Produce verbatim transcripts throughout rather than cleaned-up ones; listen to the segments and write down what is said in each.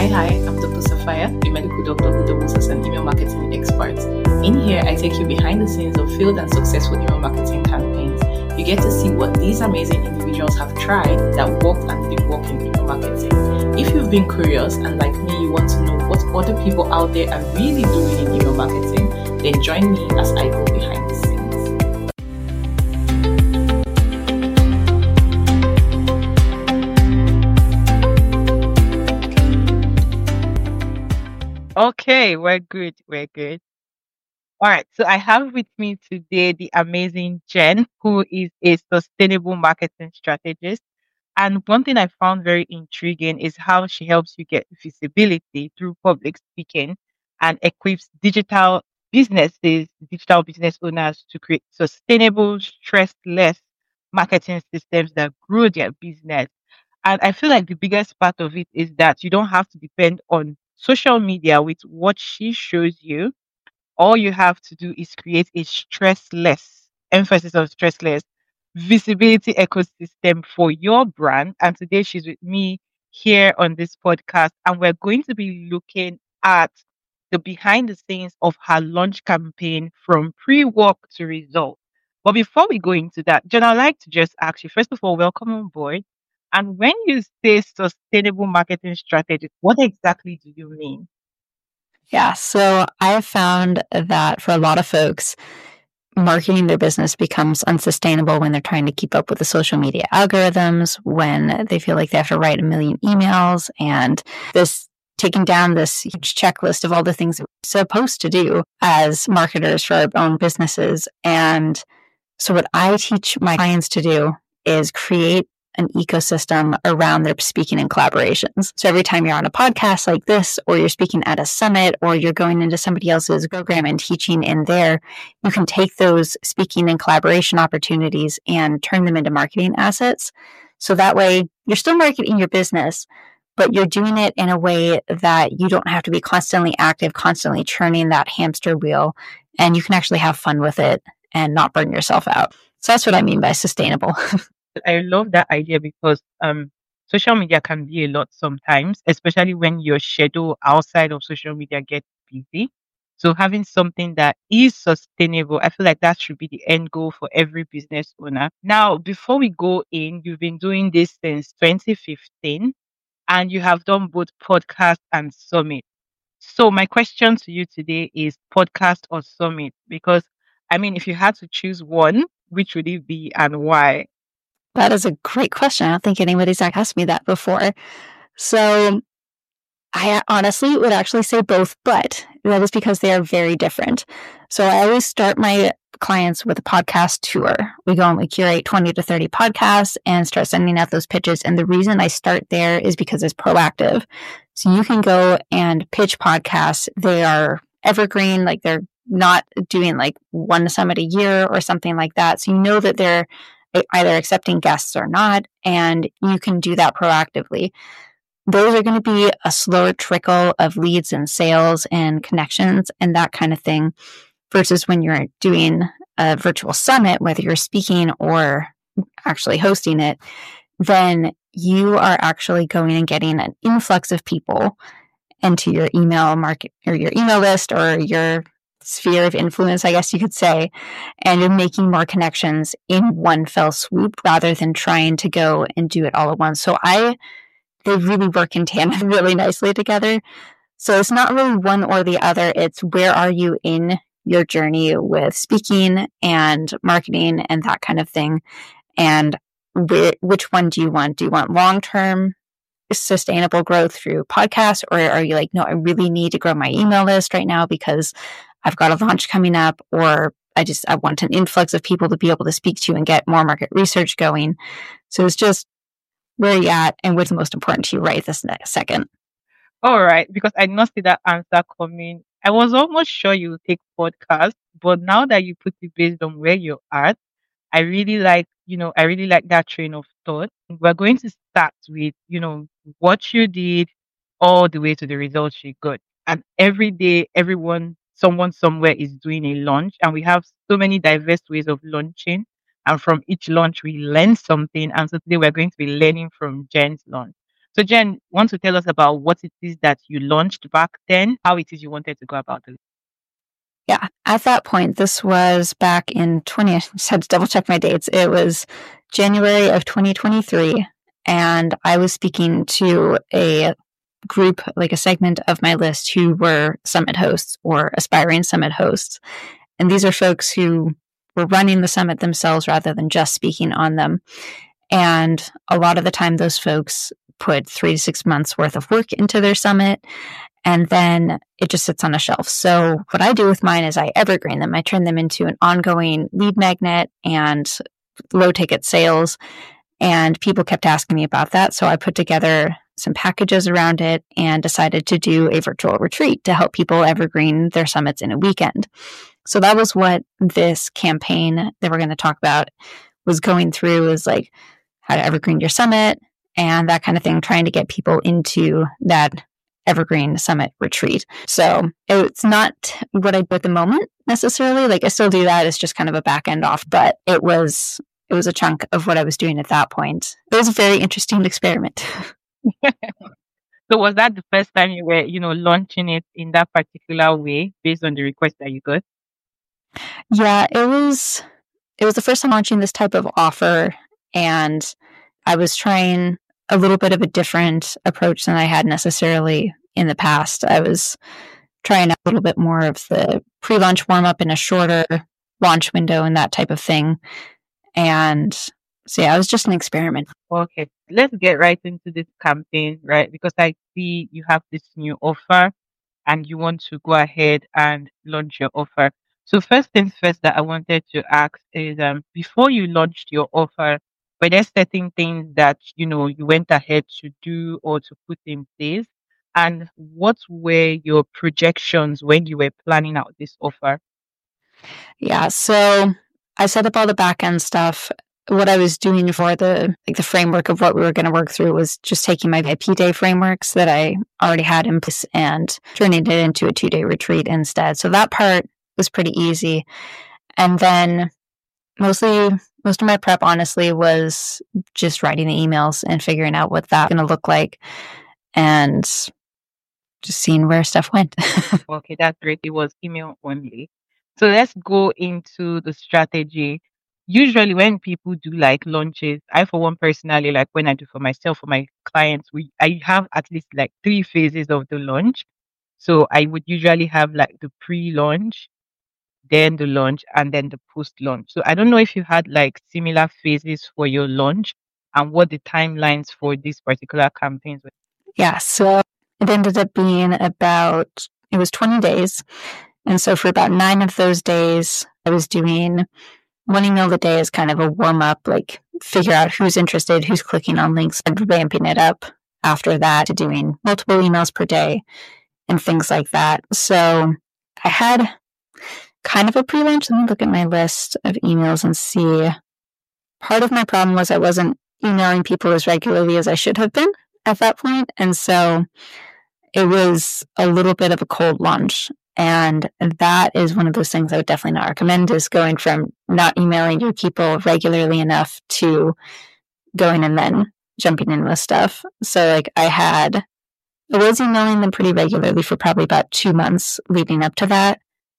Hi, hi, I'm Doctor Safaya, a medical doctor who doubles as an email marketing expert. In here, I take you behind the scenes of failed and successful email marketing campaigns. You get to see what these amazing individuals have tried that worked and didn't work in email marketing. If you've been curious and like me, you want to know what other people out there are really doing in email marketing, then join me as I go behind the scenes. Okay, we're good. We're good. All right. So I have with me today the amazing Jen, who is a sustainable marketing strategist. And one thing I found very intriguing is how she helps you get visibility through public speaking and equips digital businesses, digital business owners to create sustainable, stress-less marketing systems that grow their business. And I feel like the biggest part of it is that you don't have to depend on social media with what she shows you. All you have to do is create a stressless, emphasis on stressless, visibility ecosystem for your brand. And today she's with me here on this podcast, and we're going to be looking at the behind the scenes of her launch campaign from pre work to result. But before we go into that, Jen, I'd like to just ask you, first of all, welcome on board. And when you say sustainable marketing strategy, what exactly do you mean? Yeah, so I have found that for a lot of folks, marketing their business becomes unsustainable when they're trying to keep up with the social media algorithms, when they feel like they have to write a million emails, and this taking down this huge checklist of all the things that we're supposed to do as marketers for our own businesses. And so what I teach my clients to do is create an ecosystem around their speaking and collaborations. So every time you're on a podcast like this, or you're speaking at a summit, or you're going into somebody else's program and teaching in there, you can take those speaking and collaboration opportunities and turn them into marketing assets. So that way you're still marketing your business, but you're doing it in a way that you don't have to be constantly active, constantly churning that hamster wheel, and you can actually have fun with it and not burn yourself out. So that's what I mean by sustainable. I love that idea because um, social media can be a lot sometimes, especially when your schedule outside of social media gets busy. So having something that is sustainable, I feel like that should be the end goal for every business owner. Now, before we go in, you've been doing this since twenty fifteen and you have done both podcast and summit. So my question to you today is podcast or summit? Because I mean, if you had to choose one, which would it be and why? That is a great question. I don't think anybody's asked me that before. So I honestly would actually say both, but that is because they are very different. So I always start my clients with a podcast tour. We go and we curate twenty to thirty podcasts and start sending out those pitches. And the reason I start there is because it's proactive. So you can go and pitch podcasts. They are evergreen, like they're not doing like one summit a year or something like that. So you know that they're either accepting guests or not, and you can do that proactively. Those are going to be a slower trickle of leads and sales and connections and that kind of thing, versus when you're doing a virtual summit, whether you're speaking or actually hosting it, then you are actually going and getting an influx of people into your email market or your email list or your sphere of influence, I guess you could say, and you're making more connections in one fell swoop rather than trying to go and do it all at once. So I, they really work in tandem really nicely together. So it's not really one or the other. It's where are you in your journey with speaking and marketing and that kind of thing. And wh- which one do you want? Do you want long-term sustainable growth through podcasts? Or are you like, no, I really need to grow my email list right now because I've got a launch coming up, or I just, I want an influx of people to be able to speak to and get more market research going. So it's just where you're at and what's most important to you right this second. All right, because I did not see that answer coming. I was almost sure you would take podcast, but now that you put it based on where you're at, I really like, you know, I really like that train of thought. We're going to start with, you know, what you did all the way to the results you got. And every day, everyone, someone somewhere is doing a launch, and we have so many diverse ways of launching. And from each launch, we learn something. And so today we're going to be learning from Jen's launch. So Jen, want to tell us about what it is that you launched back then, how it is you wanted to go about it? Yeah, at that point, this was back in twenty, I just had to double check my dates. It was January of twenty twenty-three, and I was speaking to a group, like a segment of my list who were summit hosts or aspiring summit hosts. And these are folks who were running the summit themselves rather than just speaking on them. And a lot of the time, those folks put three to six months worth of work into their summit, and then it just sits on a shelf. So what I do with mine is I evergreen them. I turn them into an ongoing lead magnet and low ticket sales. And people kept asking me about that. So I put together some packages around it and decided to do a virtual retreat to help people evergreen their summits in a weekend. So that was what this campaign that we're going to talk about was going through, is like how to evergreen your summit and that kind of thing, trying to get people into that evergreen summit retreat. So it's not what I do at the moment necessarily. Like I still do that. It's just kind of a back end off, but it was, it was a chunk of what I was doing at that point. It was a very interesting experiment. So was that the first time you were, you know, launching it in that particular way based on the request that you got? Yeah, it was, it was the first time launching this type of offer, and I was trying a little bit of a different approach than I had necessarily in the past. I was trying a little bit more of the pre-launch warm-up in a shorter launch window and that type of thing. And so yeah, it was just an experiment. Okay, let's get right into this campaign, right? Because I see you have this new offer and you want to go ahead and launch your offer. So first things first that I wanted to ask is, um, before you launched your offer, were there certain things that, you know, you went ahead to do or to put in place? And what were your projections when you were planning out this offer? Yeah, so I set up all the back end stuff. What I was doing for the like the framework of what we were going to work through was just taking my V I P day frameworks that I already had in place and turning it into a two day retreat instead. So that part was pretty easy. And then mostly, most of my prep, honestly, was just writing the emails and figuring out what that's going to look like and just seeing where stuff went. Okay, that's great. It was email only. So let's go into the strategy. Usually when people do like launches, I for one personally, like when I do for myself, for my clients, we I have at least like three phases of the launch. So I would usually have like the pre-launch, then the launch, and then the post-launch. So I don't know if you had like similar phases for your launch and what the timelines for these particular campaigns were. Yeah, so it ended up being about, it was twenty days. And so for about nine of those days, I was doing one email a day as kind of a warm up, like figure out who's interested, who's clicking on links, and ramping it up after that to doing multiple emails per day and things like that. So I had kind of a pre-launch. Let me look at my list of emails and see. Part of my problem was I wasn't emailing people as regularly as I should have been at that point. And so it was a little bit of a cold launch. And that is one of those things I would definitely not recommend, is going from not emailing your people regularly enough to going and then jumping in with stuff. So like I had, I was emailing them pretty regularly for probably about two months leading up to that.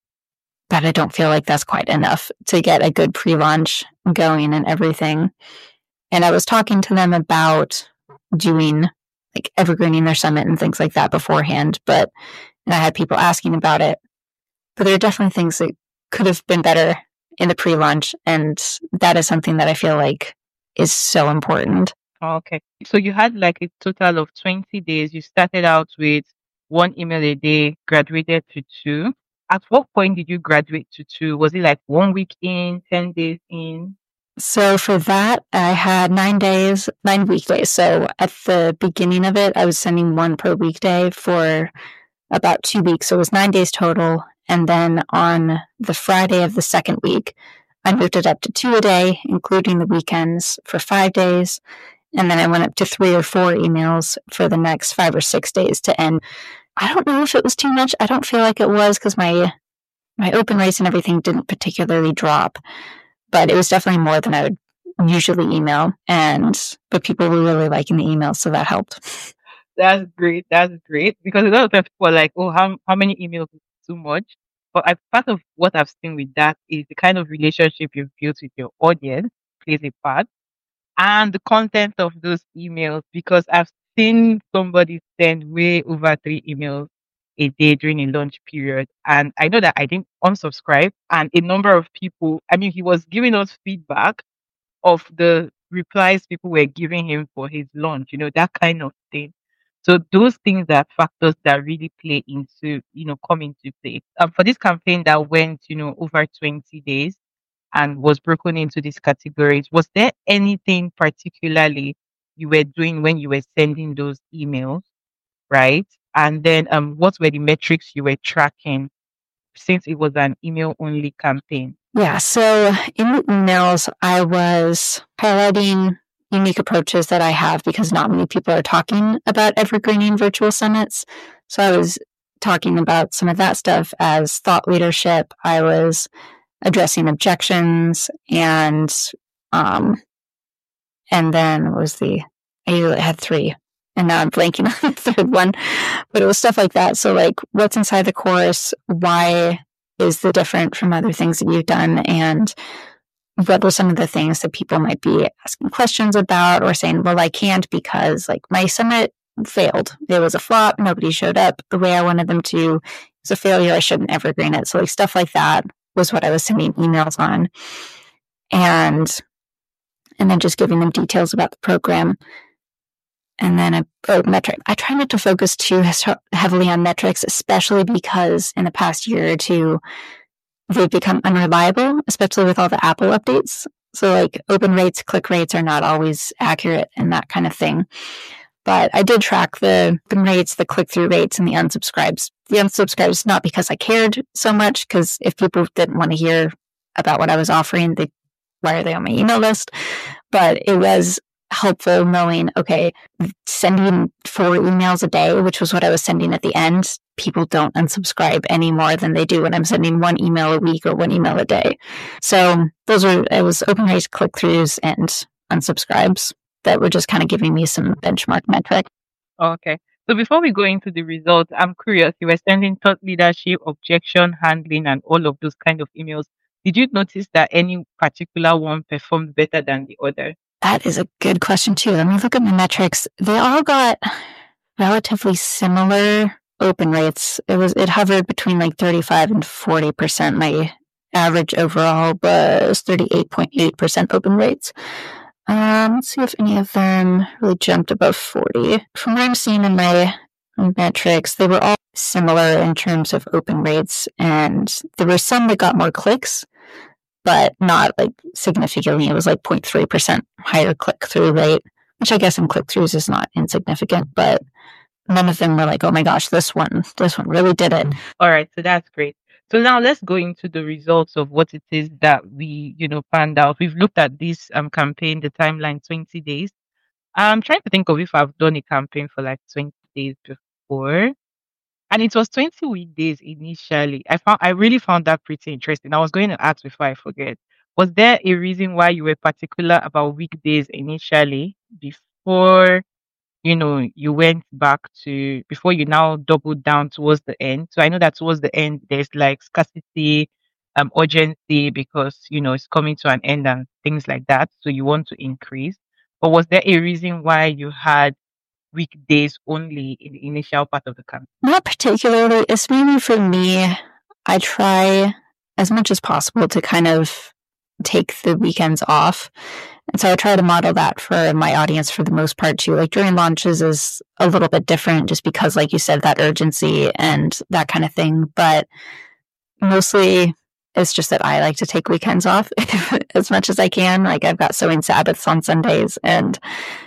But I don't feel like that's quite enough to get a good pre-launch going and everything. And I was talking to them about doing like evergreening their summit and things like that beforehand, but and I had people asking about it. But there are definitely things that could have been better in the pre-launch, and that is something that I feel like is so important. Okay. So you had like a total of twenty days. You started out with one email a day, graduated to two. At what point did you graduate to two? Was it like one week in, ten days in? So for that, I had nine days, nine weekdays. So at the beginning of it, I was sending one per weekday for about two weeks. So it was nine days total. And then on the Friday of the second week, I moved it up to two a day, including the weekends, for five days. And then I went up to three or four emails for the next five or six days to end. I don't know if it was too much. I don't feel like it was, because my my open rates and everything didn't particularly drop. But it was definitely more than I would usually email. And but people were really liking the emails, so that helped. That's great. That's great. Because a lot of times people are like, oh, how, how many emails is too much? But I, part of what I've seen with that is the kind of relationship you've built with your audience plays a part and the content of those emails. Because I've seen somebody send way over three emails a day during a lunch period. And I know that I didn't unsubscribe. And a number of people, I mean, he was giving us feedback of the replies people were giving him for his launch, you know, that kind of thing. So those things are factors that really play into, you know, come into play. Um, for this campaign that went, you know, over twenty days and was broken into these categories, was there anything particularly you were doing when you were sending those emails, right? And then um, what were the metrics you were tracking since it was an email only campaign? Yeah, so in the emails, I was highlighting unique approaches that I have because not many people are talking about evergreening virtual summits. So I was talking about some of that stuff as thought leadership. I was addressing objections and um and then what was the I usually had three and now I'm blanking on the third one, but it was stuff like that. So like what's inside the course, why is the different from other things that you've done, and what were some of the things that people might be asking questions about or saying, well, I can't because like my summit failed. It was a flop. Nobody showed up the way I wanted them to. It was a failure. I shouldn't evergreen it. So like stuff like that was what I was sending emails on. And and then just giving them details about the program. And then a oh, metric. I try not to focus too heavily on metrics, especially because in the past year or two, they've become unreliable, especially with all the Apple updates. So like open rates, click rates are not always accurate and that kind of thing. But I did track the open rates, the click-through rates, and the unsubscribes. The unsubscribes, not because I cared so much, because if people didn't want to hear about what I was offering, they why are they on my email list? But it was helpful knowing, okay, sending four emails a day, which was what I was sending at the end, people don't unsubscribe any more than they do when I'm sending one email a week or one email a day. So those were, it was open rates, click-throughs, and unsubscribes that were just kind of giving me some benchmark metric. Okay. So before we go into the results, I'm curious, you were sending thought leadership, objection handling, and all of those kind of emails. Did you notice that any particular one performed better than the other? That is a good question too. Let me look at my metrics. They all got relatively similar open rates. It was it hovered between like thirty-five and forty percent. My average overall was thirty-eight point eight percent open rates. Um, let's see if any of them really jumped above forty. From what I'm seeing in my metrics, they were all similar in terms of open rates, and there were some that got more clicks, but not like significantly. It was like zero point three percent higher click-through rate, which I guess in click-throughs is not insignificant, but none of them were like, oh my gosh, this one, this one really did it. All right, so that's great. So now let's go into the results of what it is that we, you know, found out. We've looked at this um campaign, the timeline, twenty days. I'm trying to think of if I've done a campaign for like twenty days before. And it was twenty weekdays initially. I found I really found that pretty interesting. I was going to ask before I forget. Was there a reason why you were particular about weekdays initially before you know you went back to before you now doubled down towards the end? So I know that towards the end there's like scarcity, um, urgency because you know it's coming to an end and things like that. So you want to increase. But was there a reason why you had weekdays only in the initial part of the campaign? Not particularly. It's mainly for me. I try as much as possible to kind of take the weekends off. And so I try to model that for my audience for the most part too. Like during launches is a little bit different just because, like you said, that urgency and that kind of thing. But mostly it's just that I like to take weekends off as much as I can. Like I've got sewing Sabbaths on Sundays and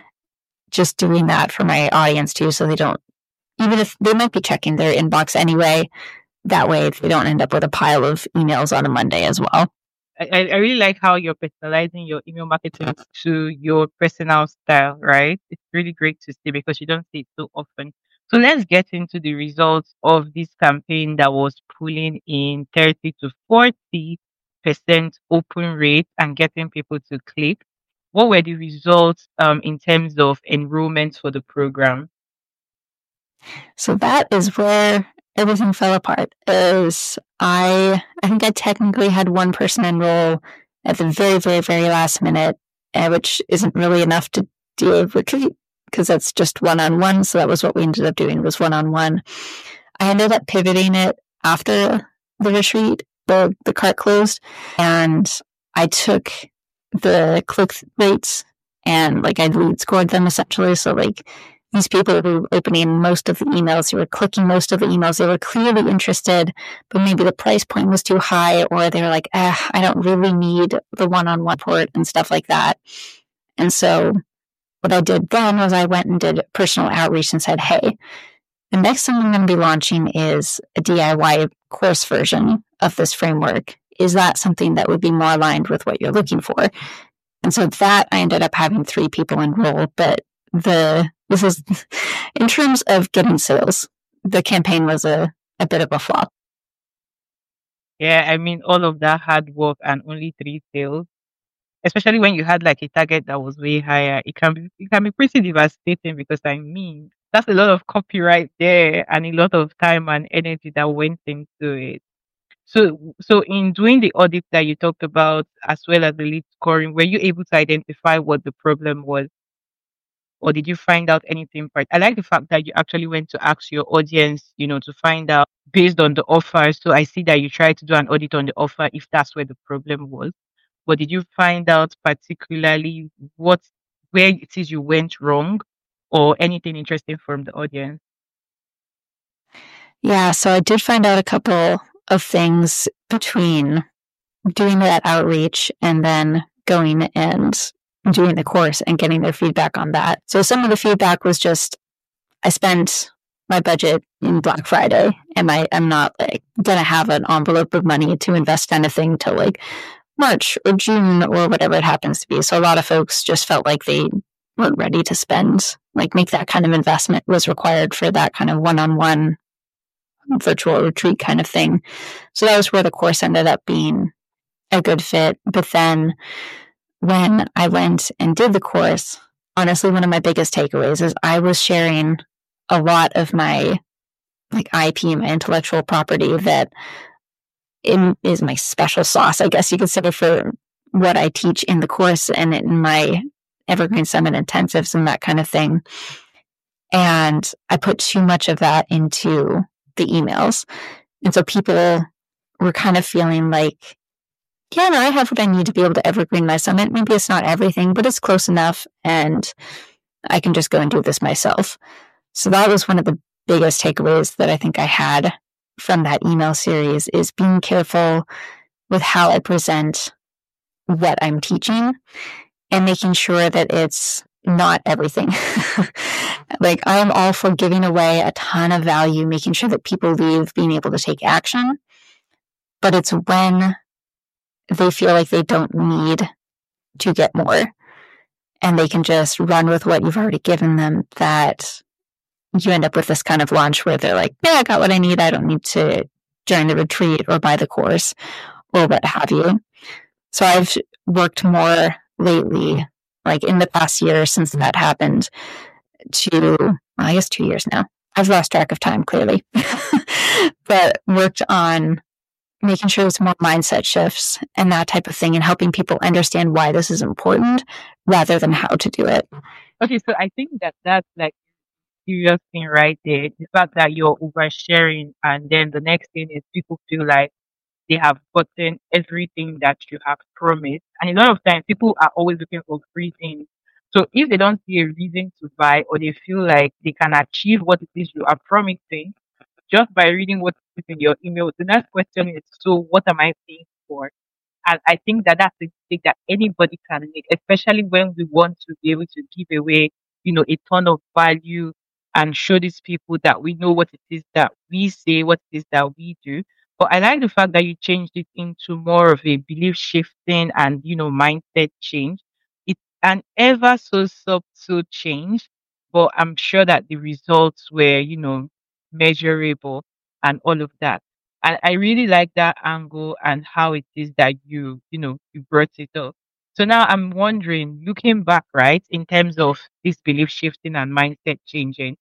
just doing that for my audience too, so they don't, even if they might be checking their inbox anyway, that way they don't end up with a pile of emails on a Monday as well. I, I really like how you're personalizing your email marketing to your personal style, right? It's really great to see because you don't see it so often. So let's get into the results of this campaign that was pulling in thirty to forty percent open rate and getting people to click. What were the results um, in terms of enrollment for the program? So that is where everything fell apart. Is I I think I technically had one person enroll at the very, very, very last minute, uh, which isn't really enough to do a retreat because that's just one on one. So that was what we ended up doing, was one on one. I ended up pivoting it after the retreat, the the cart closed, and I took the click rates and like I lead scored them essentially. So like these people who were opening most of the emails, who were clicking most of the emails, they were clearly interested, but maybe the price point was too high, or they were like, eh, I don't really need the one-on-one support and stuff like that. And so what I did then was I went and did personal outreach and said, hey, the next thing I'm going to be launching is a D I Y course version of this framework. Is that something that would be more aligned with what you're looking for? And so that I ended up having three people enroll, but the this is in terms of getting sales, the campaign was a, a bit of a flop. Yeah, I mean, all of that hard work and only three sales, especially when you had like a target that was way higher, it can be it can be pretty devastating because I mean that's a lot of copyright there and a lot of time and energy that went into it. So so in doing the audit that you talked about as well as the lead scoring, were you able to identify what the problem was? Or did you find out anything? Part? I like the fact that you actually went to ask your audience, you know, to find out based on the offer. So I see that you tried to do an audit on the offer if that's where the problem was. But did you find out particularly what where it is you went wrong or anything interesting from the audience? Yeah, so I did find out a couple of things between doing that outreach and then going and doing the course and getting their feedback on that. So some of the feedback was just, I spent my budget in Black Friday and I am not like gonna have an envelope of money to invest kind of thing till like March or June or whatever it happens to be. So a lot of folks just felt like they weren't ready to spend, like make that kind of investment was required for that kind of one-on-one virtual retreat kind of thing. So that was where the course ended up being a good fit. But then when I went and did the course, honestly, one of my biggest takeaways is I was sharing a lot of my like I P, my intellectual property that is my special sauce, I guess you could say, for what I teach in the course and in my Evergreen Summit intensives and that kind of thing. And I put too much of that into the emails. And so people were kind of feeling like, yeah, no, I have what I need to be able to evergreen my summit. Maybe it's not everything, but it's close enough and I can just go and do this myself. So that was one of the biggest takeaways that I think I had from that email series, is being careful with how I present what I'm teaching and making sure that it's not everything. Like, I'm all for giving away a ton of value, making sure that people leave being able to take action. But it's when they feel like they don't need to get more and they can just run with what you've already given them that you end up with this kind of launch where they're like, yeah, I got what I need. I don't need to join the retreat or buy the course or what have you. So I've worked more lately, like in the past year since that happened, to, well, I guess two years now. I've lost track of time, clearly. But worked on making sure it's more mindset shifts and that type of thing and helping people understand why this is important rather than how to do it. Okay, so I think that that's like serious thing right there. The fact that you're oversharing and then the next thing is people feel like they have gotten everything that you have promised. And a lot of times people are always looking for free things. So if they don't see a reason to buy or they feel like they can achieve what it is you are promising just by reading what is in your email, the next question is, so what am I paying for? And I think that that's a mistake that anybody can make, especially when we want to be able to give away, you know, a ton of value and show these people that we know what it is that we say, what it is that we do. But I like the fact that you changed it into more of a belief shifting and, you know, mindset change. It's an ever so subtle change, but I'm sure that the results were, you know, measurable and all of that. And I really like that angle and how it is that you, you know, you brought it up. So now I'm wondering, looking back, right, in terms of this belief shifting and mindset changing,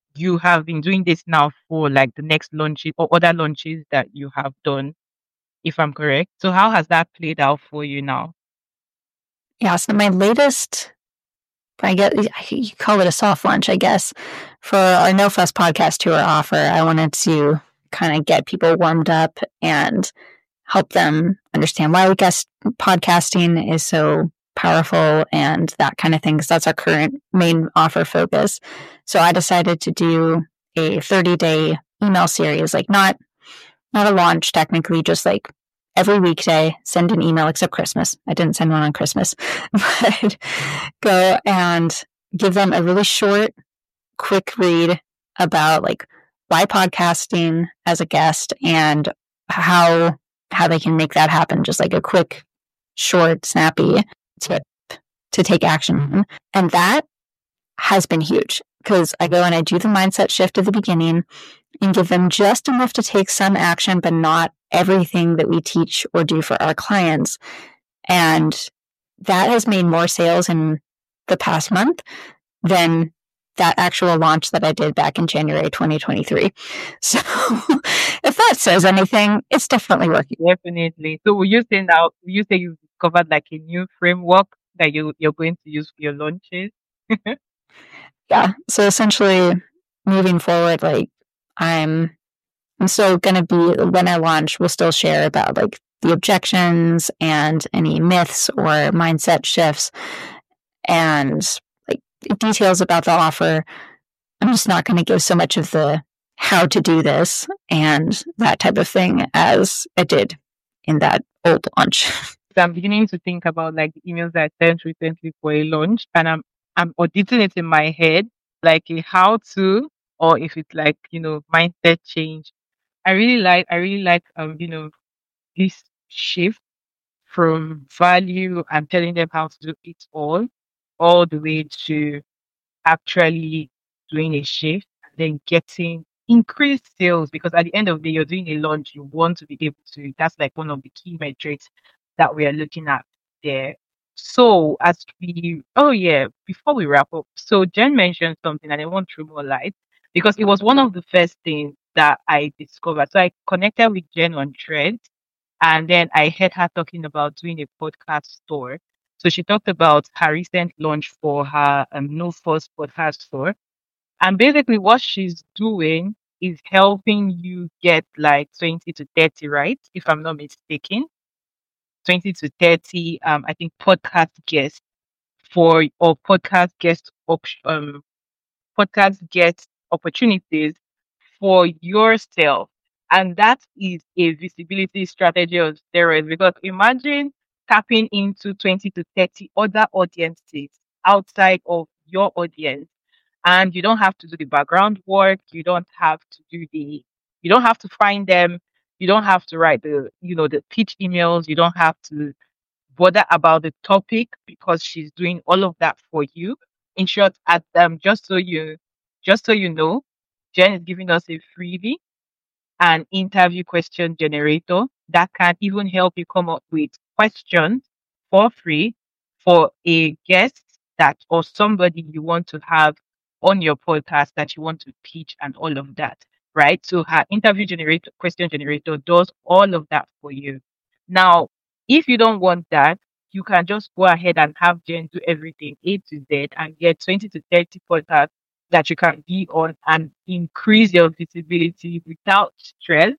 you have been doing this now for like the next launches or other launches that you have done, if I'm correct. So how has that played out for you now? Yeah, so my latest, I guess you call it a soft launch, I guess, for our No Fuss podcast tour offer. I wanted to kind of get people warmed up and help them understand why guest podcasting is so powerful and that kind of thing, because that's our current main offer focus. So I decided to do a thirty day email series, like not not a launch technically, just like every weekday, send an email except Christmas. I didn't send one on Christmas, but go and give them a really short, quick read about like why podcasting as a guest and how how they can make that happen. Just like a quick, short, snappy tip to take action. And that has been huge because I go and I do the mindset shift at the beginning and give them just enough to take some action, but not everything that we teach or do for our clients. And that has made more sales in the past month than that actual launch that I did back in January twenty twenty-three. So if that says anything, it's definitely working. Definitely. So will you say now, will you say you've discovered like a new framework that you, you're going to use for your launches? Yeah. So essentially moving forward, like I'm I'm still gonna be when I launch, we'll still share about like the objections and any myths or mindset shifts and like details about the offer. I'm just not gonna give so much of the how to do this and that type of thing as I did in that old launch. So I'm beginning to think about like the emails that I sent recently for a launch, and I'm I'm auditing it in my head, like a how to, or if it's like, you know, mindset change. I really like I really like um, you know, this shift from value and telling them how to do it all, all the way to actually doing a shift and then getting increased sales, because at the end of the day, you're doing a launch, you want to be able to, that's like one of the key metrics that we are looking at there. So as we, oh yeah, before we wrap up, so Jen mentioned something and I want to throw more light because it was one of the first things that I discovered. So I connected with Jen on Threads and then I heard her talking about doing a podcast store. So she talked about her recent launch for her um, No Fuss podcast store. And basically what she's doing is helping you get like twenty to thirty, right? If I'm not mistaken, twenty to thirty, um, I think podcast guests for, or podcast guest option, um, podcast guest opportunities for yourself. And that is a visibility strategy of steroids, because imagine tapping into twenty to thirty other audiences outside of your audience. And you don't have to do the background work. You don't have to do the, you don't have to find them. You don't have to write the, you know, the pitch emails. You don't have to bother about the topic because she's doing all of that for you. In short, at um, just so you just so you know, Jen is giving us a freebie, an interview question generator that can even help you come up with questions for free for a guest that or somebody you want to have on your podcast that you want to pitch and all of that, right? So her interview generator question generator does all of that for you. Now, if you don't want that, you can just go ahead and have Jen do everything A to Z and get twenty to thirty podcasts that you can be on and increase your visibility without stress,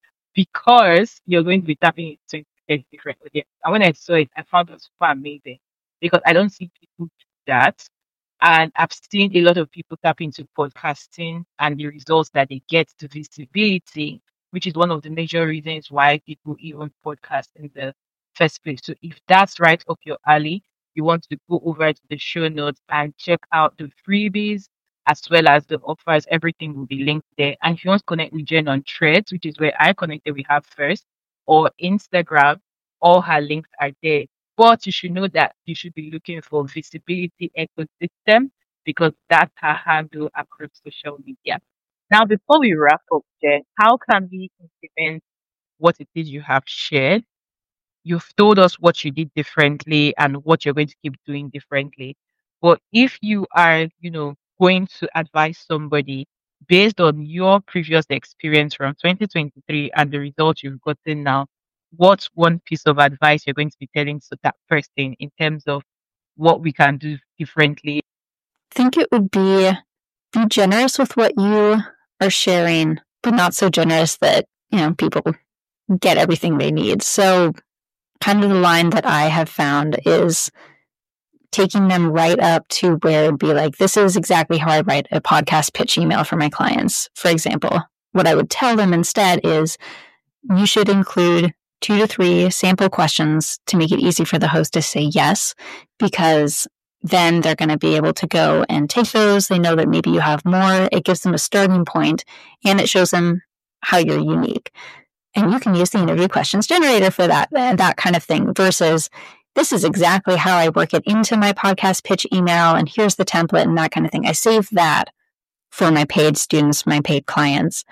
because you're going to be tapping into a different audience. And when I saw it, I found it super amazing because I don't see people do that. And I've seen a lot of people tap into podcasting and the results that they get to visibility, which is one of the major reasons why people even podcast in the first place. So if that's right up your alley, you want to go over to the show notes and check out the freebies as well as the offers. Everything will be linked there. And if you want to connect with Jen on Threads, which is where I connected with her first, or Instagram, all her links are there. But you should know that you should be looking for visibility ecosystem because that's her handle across social media. Now, before we wrap up, Jen, how can we implement what it is you have shared? You've told us what you did differently and what you're going to keep doing differently. But if you are, you know, going to advise somebody based on your previous experience from twenty twenty-three and the results you've gotten now, what's one piece of advice you're going to be telling to that person in terms of what we can do differently? I think it would be be generous with what you are sharing, but not so generous that, you know, people get everything they need. So kind of the line that I have found is taking them right up to where it'd be like, this is exactly how I write a podcast pitch email for my clients. For example, what I would tell them instead is you should include two to three sample questions to make it easy for the host to say yes, because then they're going to be able to go and take those. They know that maybe you have more. It gives them a starting point, and it shows them how you're unique. And you can use the interview questions generator for that, that kind of thing, versus this is exactly how I work it into my podcast pitch email, and here's the template and that kind of thing. I save that for my paid students, my paid clients.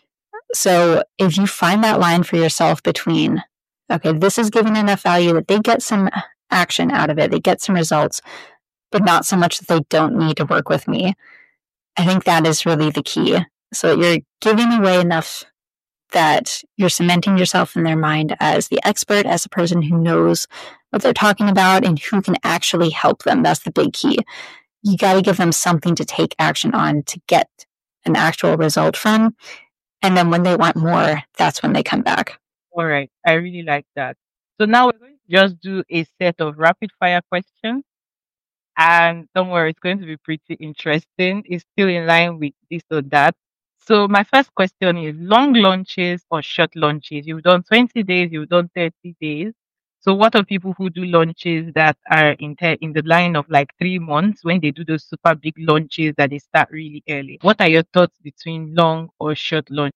So if you find that line for yourself between, okay, this is giving enough value that they get some action out of it, they get some results, but not so much that they don't need to work with me, I think that is really the key. So you're giving away enough that you're cementing yourself in their mind as the expert, as a person who knows what they're talking about and who can actually help them. That's the big key. You got to give them something to take action on to get an actual result from. And then when they want more, that's when they come back. All right. I really like that. So now we're going to just do a set of rapid fire questions. And don't worry, it's going to be pretty interesting. It's still in line with this or that. So my first question is long launches or short launches? You've done twenty days, you've done thirty days. So what are people who do launches that are in, te- in the line of like three months when they do those super big launches that they start really early? What are your thoughts between long or short launch?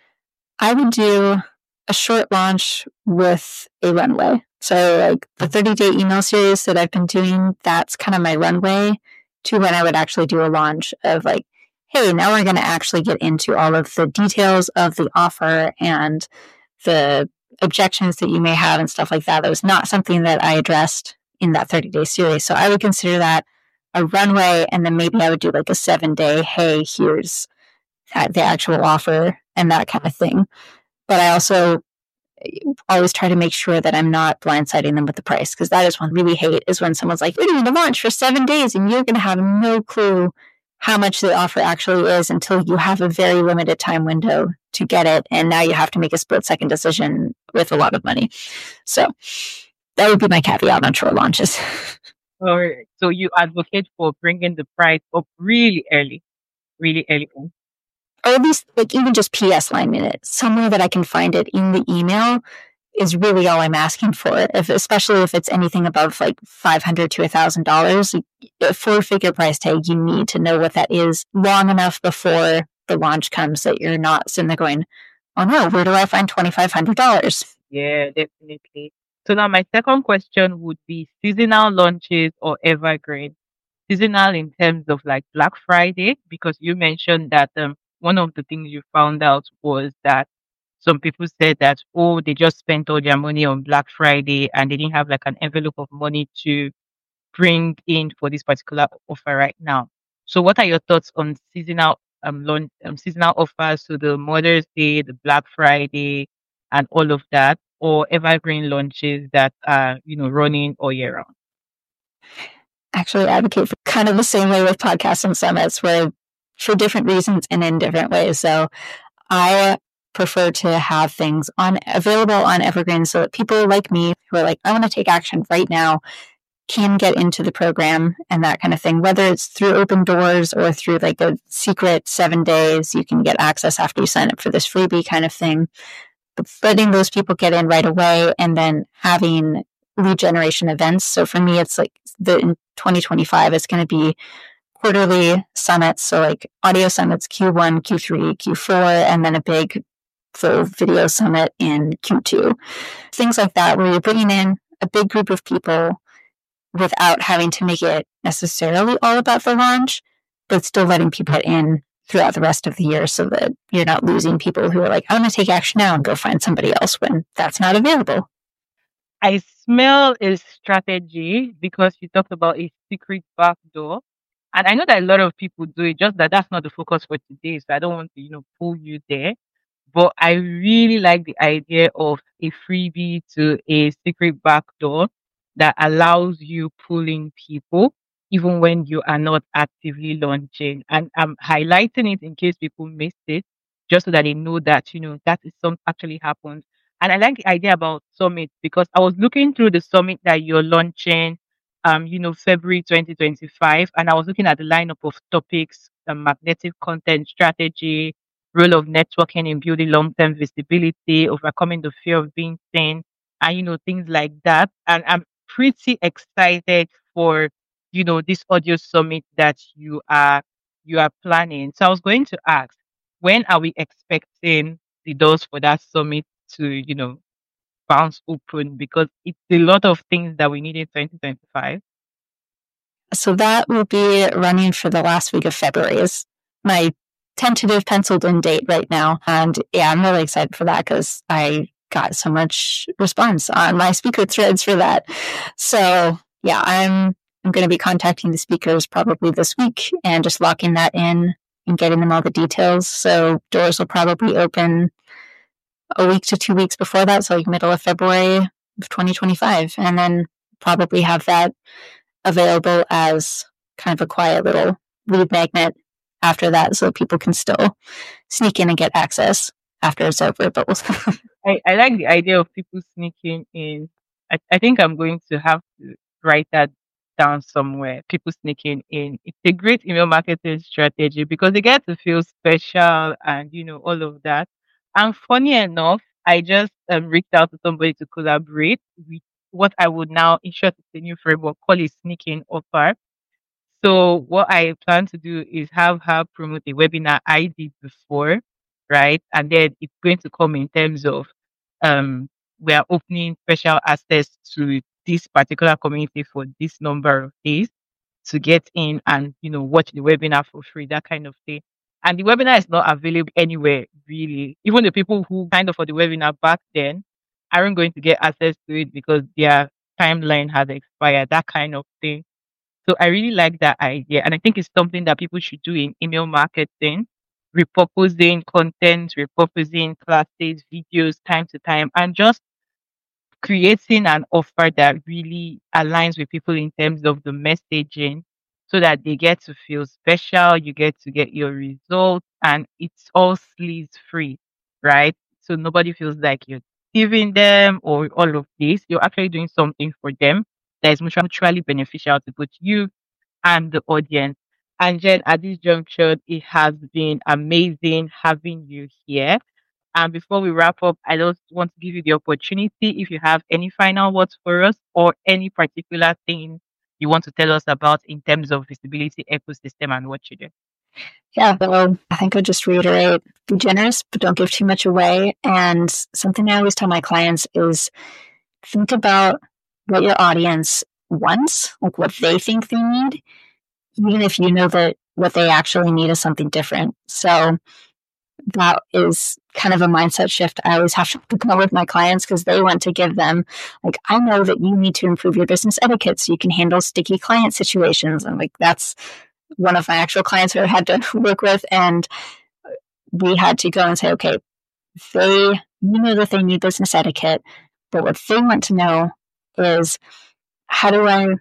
I would do a short launch with a runway. So like the thirty-day email series that I've been doing, that's kind of my runway to when I would actually do a launch of like, hey, now we're going to actually get into all of the details of the offer and the objections that you may have and stuff like that. That was not something that I addressed in that thirty-day series. So I would consider that a runway, and then maybe I would do like a seven-day, hey, here's the actual offer and that kind of thing. But I also always try to make sure that I'm not blindsiding them with the price, because that is one I really hate, is when someone's like, we're doing a launch for seven days and you're going to have no clue how much the offer actually is until you have a very limited time window to get it. And now you have to make a split second decision with a lot of money. So that would be my caveat on short launches. All right. So you advocate for bringing the price up really early, really early on. Or at least like even just P S line in it, somewhere that I can find it in the email is really all I'm asking for. If, especially if it's anything above like five hundred dollars to one thousand dollars, a four-figure price tag, you need to know what that is long enough before the launch comes that you're not sitting there going, oh no, where do I find twenty-five hundred dollars? Yeah, definitely. So now my second question would be seasonal launches or evergreen. Seasonal in terms of like Black Friday, because you mentioned that um, one of the things you found out was that some people said that, oh, they just spent all their money on Black Friday and they didn't have like an envelope of money to bring in for this particular offer right now. So what are your thoughts on seasonal um, launch, um seasonal offers, so the Mother's Day, the Black Friday, and all of that, or evergreen launches that are, you know, running all year round? Actually advocate for kind of the same way with podcasts and summits, where for different reasons and in different ways. So I prefer to have things on available on evergreen so that people like me who are like, I want to take action right now, can get into the program and that kind of thing, whether it's through open doors or through like a secret seven days, you can get access after you sign up for this freebie kind of thing. But letting those people get in right away and then having lead generation events. So for me, it's like the in twenty twenty-five, it's going to be quarterly summits. So like audio summits, Q one, Q three, Q four, and then a big full video summit in Q two. Things like that, where you're bringing in a big group of people without having to make it necessarily all about the launch, but still letting people get in throughout the rest of the year so that you're not losing people who are like, I'm going to take action now and go find somebody else when that's not available. I smell a strategy because you talked about a secret backdoor. And I know that a lot of people do it, just that that's not the focus for today. So I don't want to, you know, pull you there. But I really like the idea of a freebie to a secret backdoor that allows you pulling people even when you are not actively launching. And I'm highlighting it in case people missed it, just so that they know that, you know, that is something actually happens. And I like the idea about summit because I was looking through the summit that you're launching, um, you know, February twenty twenty-five, and I was looking at the lineup of topics, the magnetic content strategy, role of networking in building long-term visibility, overcoming the fear of being seen, and you know, things like that. And I'm pretty excited for, you know, this audio summit that you are you are planning. So I was going to ask, when are we expecting the doors for that summit to, you know, bounce open? Because it's a lot of things that we need in twenty twenty-five. So that will be running for the last week of February is my tentative penciled in date right now. And yeah, I'm really excited for that because I got so much response on my speaker threads for that. So yeah, I'm I'm going to be contacting the speakers probably this week and just locking that in and getting them all the details. So doors will probably open a week to two weeks before that, so like middle of February of twenty twenty-five, and then probably have that available as kind of a quiet little lead magnet after that, so people can still sneak in and get access after it's over. But we'll I, I like the idea of people sneaking in. I, I think I'm going to have to write that down somewhere. People sneaking in. It's a great email marketing strategy because they get to feel special and, you know, all of that. And funny enough, I just um, reached out to somebody to collaborate with what I would now, in short, it's a new framework, call it sneaking offer. So what I plan to do is have her promote a webinar I did before, right? And then it's going to come in terms of um we are opening special access to this particular community for this number of days to get in and you know watch the webinar for free, that kind of thing. And the webinar is not available anywhere really. Even the people who signed up for the webinar back then aren't going to get access to it because their timeline has expired, that kind of thing. So I really like that idea. And I think it's something that people should do in email marketing, repurposing content, repurposing classes, videos time to time, and just creating an offer that really aligns with people in terms of the messaging so that they get to feel special, you get to get your results, and it's all sleaze free, right? So nobody feels like you're giving them or all of this. You're actually doing something for them that is mutually beneficial to both you and the audience. And Jen, at this juncture, it has been amazing having you here. And before we wrap up, I just want to give you the opportunity if you have any final words for us or any particular thing you want to tell us about in terms of visibility ecosystem and what you do. Yeah, so I think I'll just reiterate, be generous, but don't give too much away. And something I always tell my clients is think about what your audience wants, like what they think they need, even if you know that what they actually need is something different. So that is kind of a mindset shift I always have to go with my clients because they want to give them, like, I know that you need to improve your business etiquette so you can handle sticky client situations. And like, that's one of my actual clients who I had to work with. And we had to go and say, okay, they, you know that they need business etiquette, but what they want to know is how do I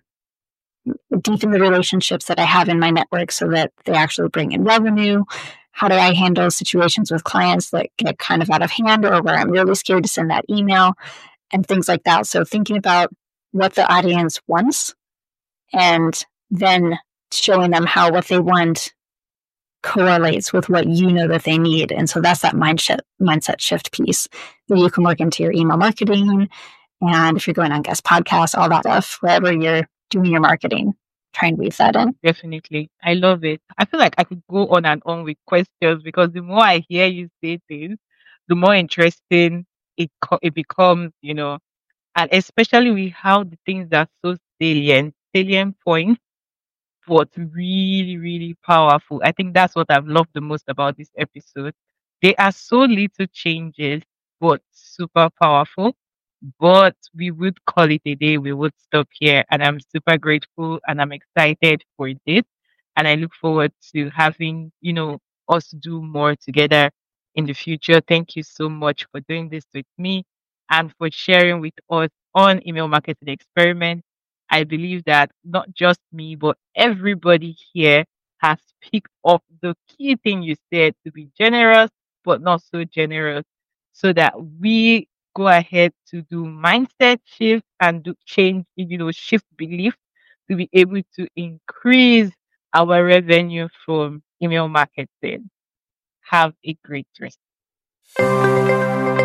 deepen the relationships that I have in my network so that they actually bring in revenue? How do I handle situations with clients that get kind of out of hand or where I'm really scared to send that email and things like that? So thinking about what the audience wants and then showing them how what they want correlates with what you know that they need. And so that's that mindset mindset shift piece that you can work into your email marketing. And if you're going on guest podcasts, all that stuff, wherever you're doing your marketing, try and weave that in. Definitely. I love it. I feel like I could go on and on with questions because the more I hear you say things, the more interesting it co- it becomes, you know, and especially with how the things are so salient, salient points, but really, really powerful. I think that's what I've loved the most about this episode. They are so little changes, but super powerful. But we would call it a day. We would stop here. And I'm super grateful and I'm excited for this. And I look forward to having, you know, us do more together in the future. Thank you so much for doing this with me and for sharing with us on email marketing experiment. I believe that not just me, but everybody here has picked up the key thing you said, to be generous, but not so generous, so that we go ahead to do mindset shift and do change, you know, shift belief to be able to increase our revenue from email marketing. Have a great rest.